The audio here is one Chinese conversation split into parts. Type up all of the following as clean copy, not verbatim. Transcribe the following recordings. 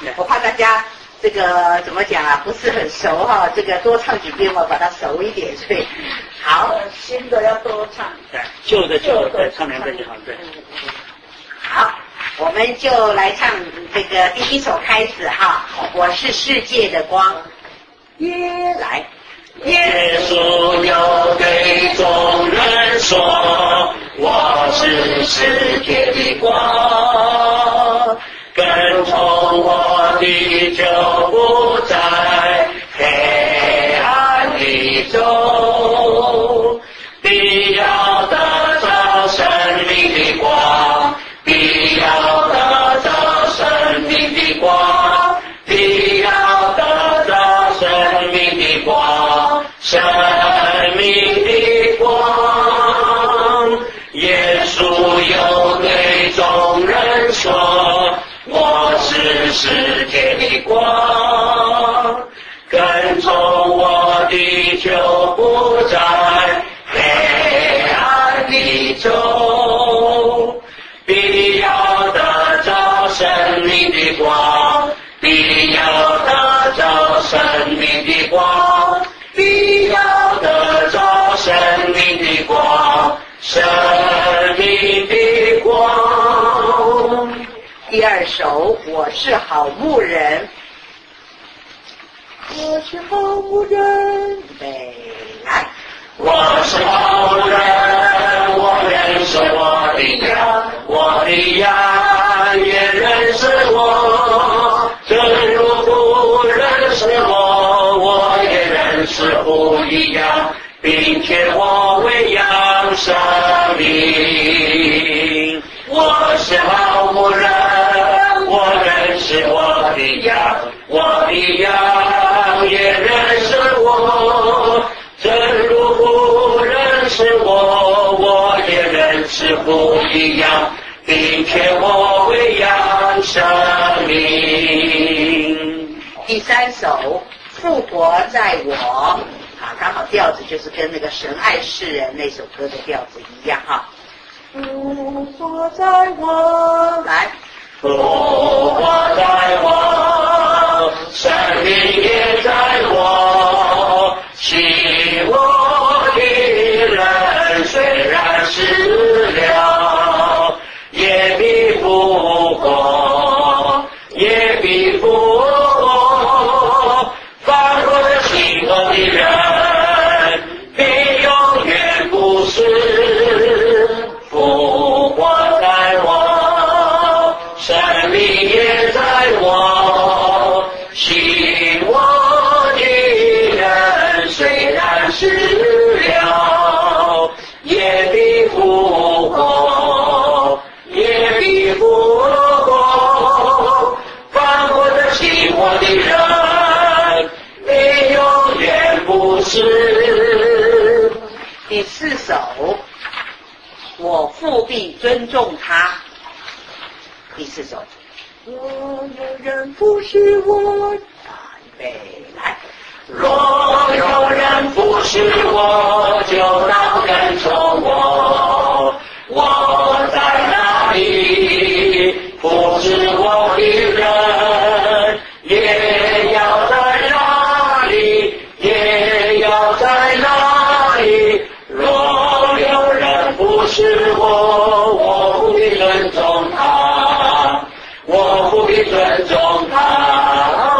我怕大家这个怎么讲啊，不是很熟哈，这个多唱几遍我把它熟一点，所以好， 新的要多唱， 对，旧的对，唱2遍就好，对。 好，我们就来唱这个第一首开始哈，我是世界的光，来。 耶稣又对众人说，我是世界的光，跟从我的就不在黑暗里走，必要得着生命的光，必要得着生命的光，必要得着生命的光，生命的光。耶稣又对众人说，我是世界的光，跟从我的就不在黑暗里走，必要得着生命的光，必要得着生命的光，必要得着生命的光，生命的光。 第二首我是好牧人，我是好牧人，对，来， 我是好牧人，我认识我的羊，我的羊也认识我，正如父认识我，我也认识父一样，并且我为羊生命。我是好牧人，我认识我的羊，我的羊也认识我，正如父认识我，我也认识父一样，并且我为羊生命。 第三首复活在我，啊，刚好调子就是跟那个神爱世人那首歌的调子一样哈。复活在我，来， 复活在我，生命也在我，信我的人虽然死了，也必复活，也必复活，凡我信我的人必永远不死。复活在我，生命也在我，信我的人虽然死了，也必复活，也必复活，凡我的信我的人必永远不死。 第四首我父必尊重他，第四首若有人服侍我，预备来， 若有人服侍我，就当跟从我，我在哪里服侍我的人，也要在哪里，也要在哪里。若有人服侍我，我不必尊重他，我不必尊重他。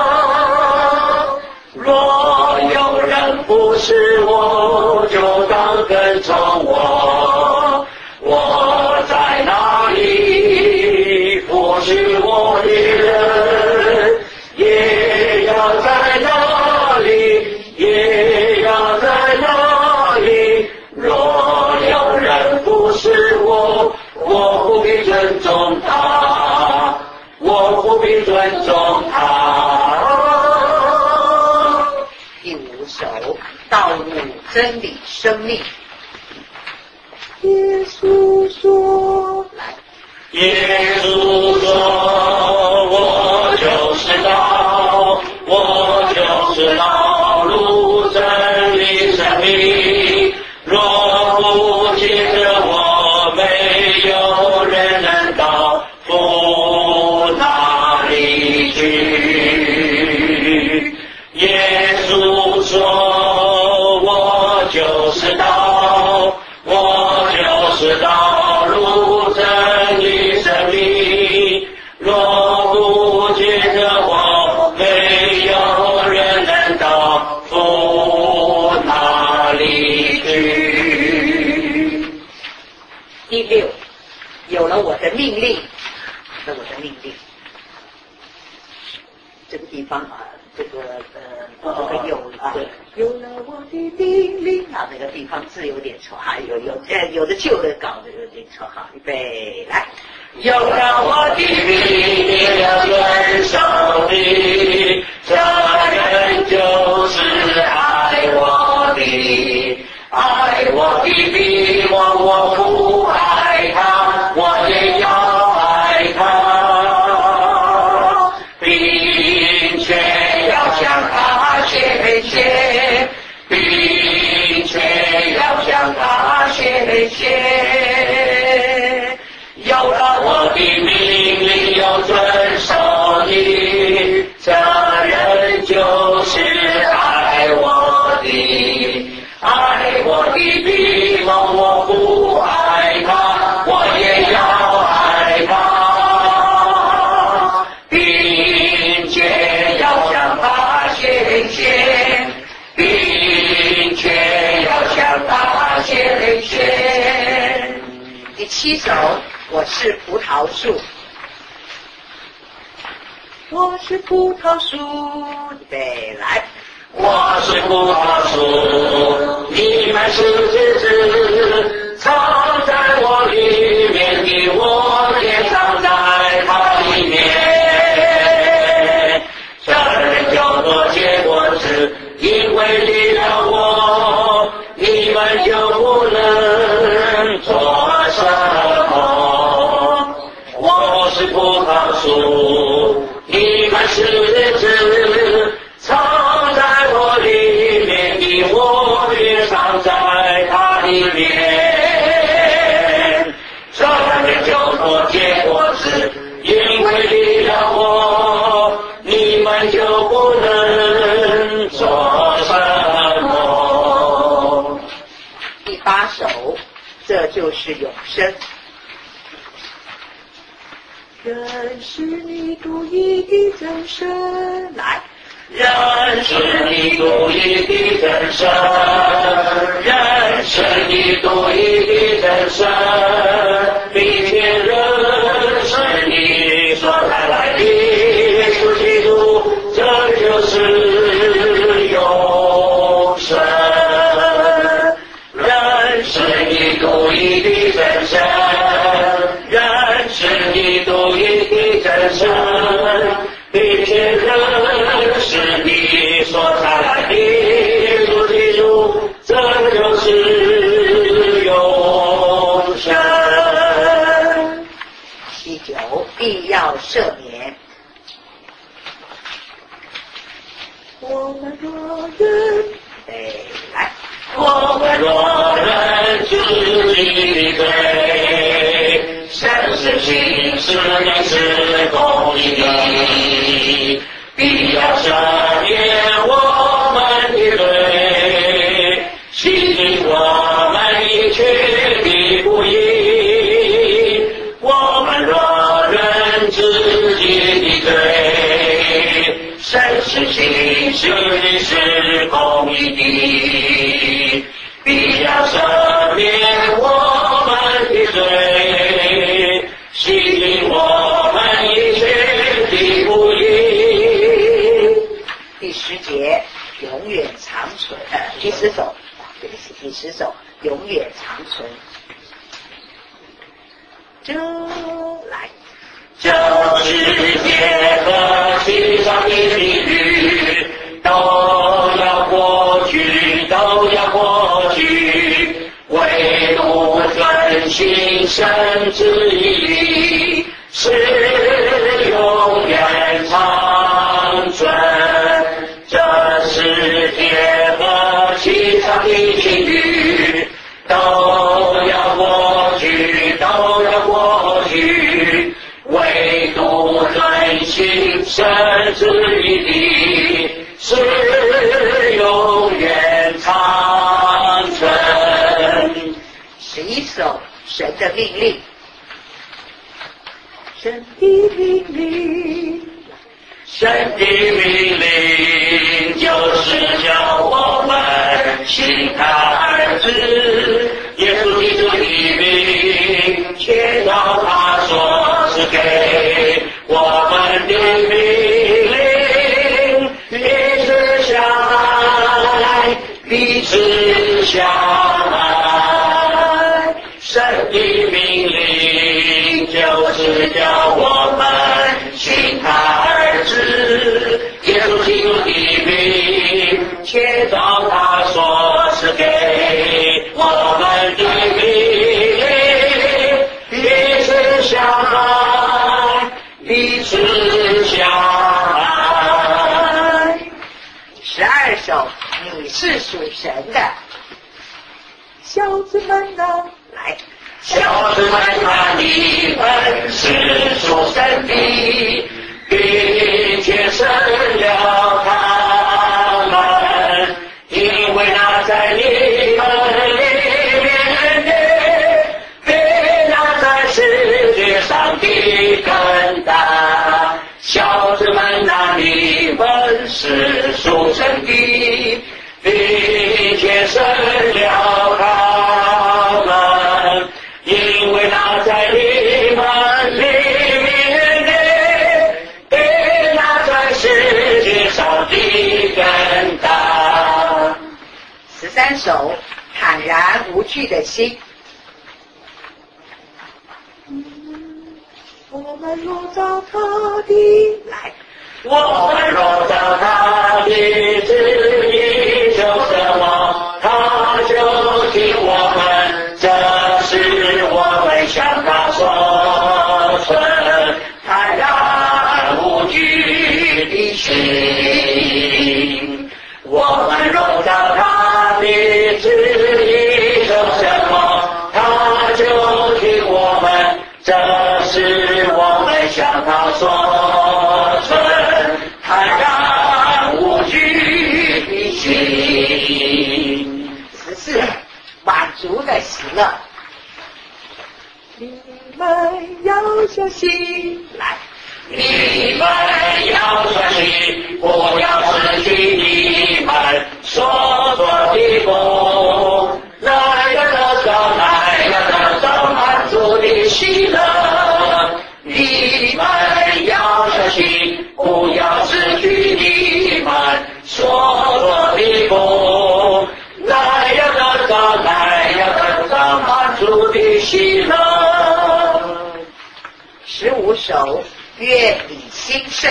若有人服侍我，就当跟从我，我在哪里服侍我的人，也要在哪里，也要在哪里。若有人服侍我，我不必尊重他，我不必尊重他。 第五首道路真理生命，耶稣说，来， 耶稣说，我就是道，我就是道路真理生命，若不借着我，没有人能到父那里去。 去。耶稣说，我就是道，我就是道路真理生命，若不借着我，没有人能到父那里去。 第六，有了我的命令，有了我的命令。这个地方啊，这个有了我的命令啊，这个地方字有点错哈，有的旧的稿子有点错哈，预备来。 有了我的命令要遵守的，这人就是爱我的，爱我的比我不爱他，我也要爱他，并且要向他学习，并且要向他学习。有了我的命令要遵守的，这人就是爱我的，爱我的比我不爱他，我也要爱他，并且要向他学习，并且要向他学习。 第七首，我是葡萄树，我是葡萄树，预备来。 我是葡萄树，你们是枝子，藏在我里面的，我也藏在它里面。这人就多结果子，因为离了我，你们就不能做什么。我是葡萄树，你们是枝子，藏在我里面的，我也藏在它里面。这人就多结果子，因为离了我，你们就不能做什么。 第八首，这就是永生。认识你独一的真神，来。 认识你独一的真神，认识你独一的真神，并且认识你所带来的耶稣基督，这就是永生。认识你独一的真神，认识你独一的真神，并且认识你所带来的耶稣基督，这就是永生。 第九，必要赦免。我们若人，来。 我们若认自己的罪，神是信是你是公义的，必要赦免我们的罪，洗净我们一切的不义。我们若认自己的罪，神是信是你是公义的，必要赦免我们的罪，洗净我们一切的不义。 第十节，永远长存。第十首，对不起，第十首，永远长存。这来， 这世界和其上的命运都要过去，都要过去，唯独遵行神旨意是永远长存。这世界和其上的境遇都要过去，都要过去，唯独旨意的是永远长存。 11首神的命令，神的命令， 神的命令就是叫我们信他儿子耶稣基督的名，切照他所赐给我们的命令，彼此相爱，彼此相爱。神的命令就是叫我们信他儿子耶稣基督的名，切照他所赐给我们的命令，彼此相爱，彼此相爱。 12首你是属神的，小子们呐，来， 小子们啊，你们是属神的，并且生了他们，因为那在你们里面的，比那在世界上的更大。小子们啊，你们是属神的，并且生了他们，因为那在你们里面的，比那在世界上的更大。 13首坦然无惧的心，我们若照他的来， 我们若照他的旨意求什么，他就听我们，这是我们向他所存坦然无惧的心。我们若照他的旨意求什么，他就听我们，这是我们向他所存坦然无惧的心。 14满足的喜乐，你们要相信，来， 你们要相信，不要失去你们所做的工，那要得到，那要得到满足的喜乐。你们要相信，不要失去你们所做的工，那要得到，那要得到满足的喜乐。 15首愿你兴盛，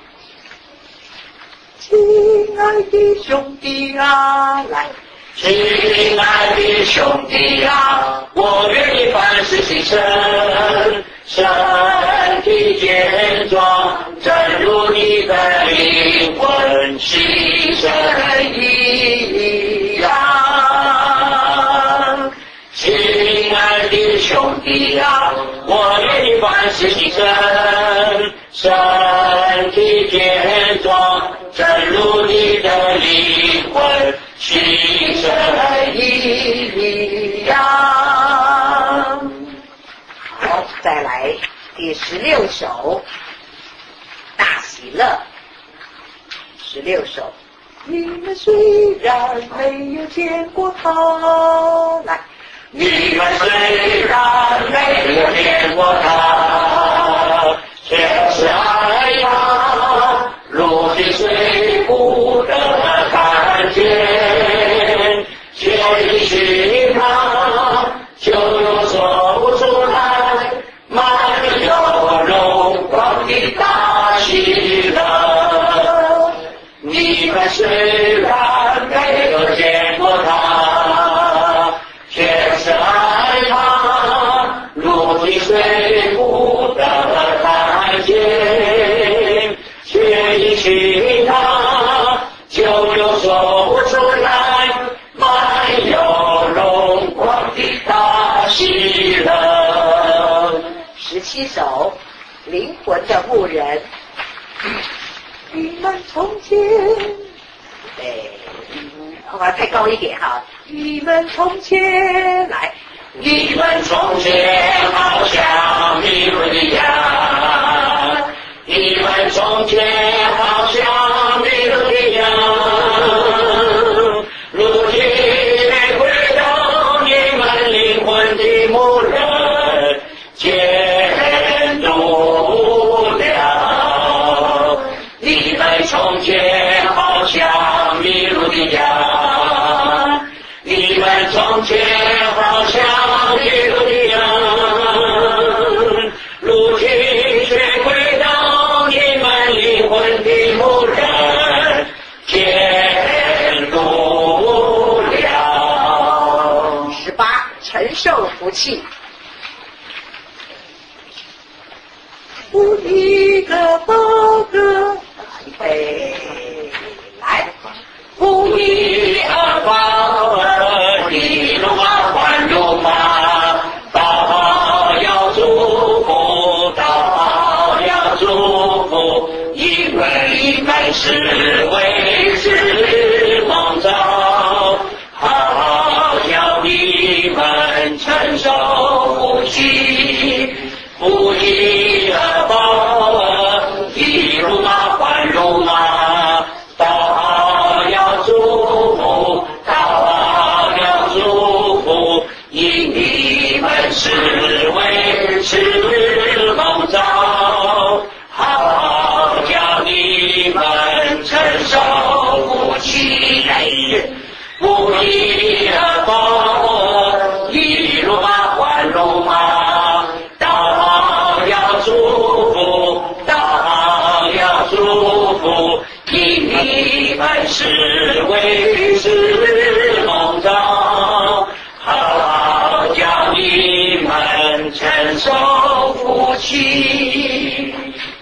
亲爱的兄弟啊，来， 亲爱的兄弟啊，我愿意凡事牺牲，身体健壮，正如你的灵魂牺牲一样。亲爱的兄弟啊，我愿意凡事牺牲，身体健壮，正如你的灵魂牺牲一样。 好，再来第16首大喜乐。16首，你们虽然没有见过他，来， 你们虽然没有见过他，却是爱他，如今虽不得看见，却一寻他，就有说不出来，满有荣光的大喜乐。你们虽然没有见过他，却是爱他，如今虽不得看见，却一寻他，就有说不出来，满有荣光的大喜乐。 17首灵魂的牧人， 你们从前，我要太高一点哈。你们从前来， 你们从前好像迷路的羊，你们从前好像迷路的羊，如今回到你们灵魂的牧人，监督了。你们从前好像迷路的羊，你们从前好像迷路的羊，如今却回到你们灵魂的牧人，监督了。 18，承受福气。一个报歌，预备，来， 不一而报而一路马换路马，到要祝福，到要祝福，因为万事为是梦兆，好叫你们承受福气。不一而报而一路马换路马，到要祝福，到要祝福，因你们是为是梦兆，好叫你们承受福气。不一而报而一路马换路马，到要祝福，到要祝福，因你们是为是梦兆，好叫你们承受福气。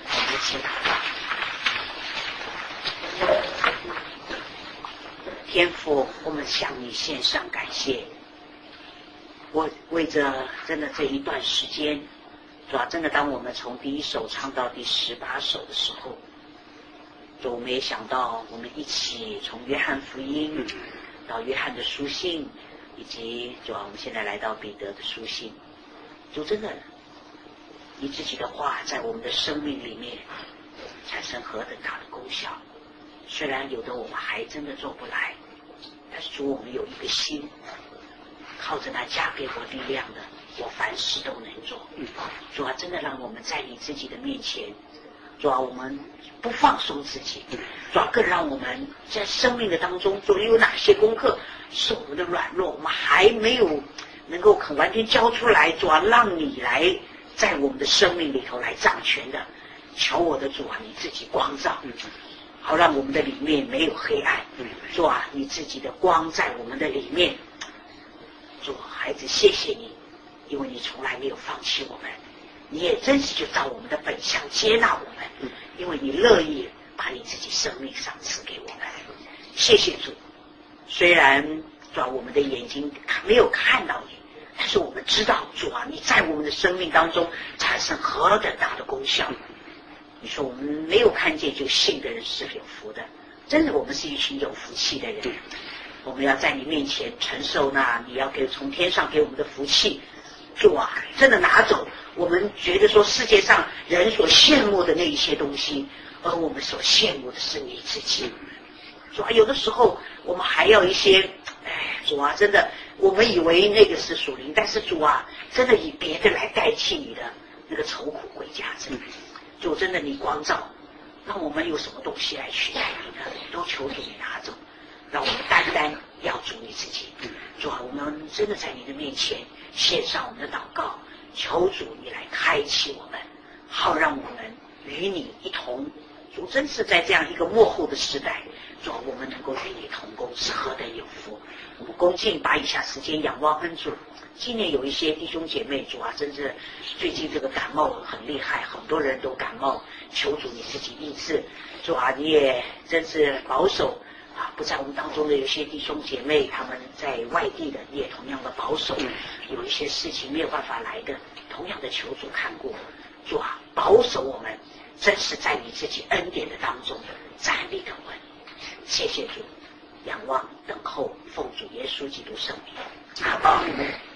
天父，我们向你献上感谢。我为着真的这一段时间，主要真的当我们从第1首唱到第18首的时候，主，我们也想到我们一起从约翰福音到约翰的书信，以及主要我们现在来到彼得的书信。主，真的你自己的话在我们的生命里面产生何等大的功效。虽然有的我们还真的做不来，但是主，我们有一个心，靠着那加给我力量的，我凡事都能做。主啊，真的让我们在你自己的面前，主啊，我们不放松自己，主啊，更让我们在生命的当中，主有哪些功课是我们的软弱，我们还没有能够肯完全交出来，主啊，让你来在我们的生命里头来掌权的。求我的主啊，你自己光照，好让我们的里面没有黑暗。主啊，你自己的光在我们的里面。主，孩子，谢谢你，因为你从来没有放弃我们，你也真是就照我们的本相接纳我们，因为你乐意把你自己生命赏赐给我们。谢谢主，虽然主啊，我们的眼睛没有看到你，但是我们知道主啊，你在我们的生命当中产生何等大的功效。你说我们没有看见就信的人是有福的，真的我们是一群有福气的人。我们要在你面前承受那你要从天上给我们的福气。主啊，真的拿走我们觉得说世界上人所羡慕的那一些东西，而我们所羡慕的是你自己。主啊，有的时候我们还要一些，主啊，真的我们以为那个是属灵，但是主啊，真的以别的来代替你的那个愁苦归家珍。主，真的你光照，让我们有什么东西来取代你的，都求主你拿走，让我们单单要主你自己。主啊，我们真的在你的面前献上我们的祷告，求主你来开启我们，好让我们与你一同。主，真是在这样一个末后的时代，主啊，我们能够与你同工，是何等有福。我们恭敬把以下时间仰望恩主。今年有一些弟兄姐妹，主啊，真是最近这个感冒很厉害，很多人都感冒，求主你自己医治。主啊，你也真是保守啊，不在我们当中的有些弟兄姐妹，他们在外地的，你也同样的保守，有一些事情没有办法来的，同样的求主看过。主啊，保守我们，真是在你自己恩典的当中， 谢谢主，仰望等候奉主耶稣基督圣名，阿们。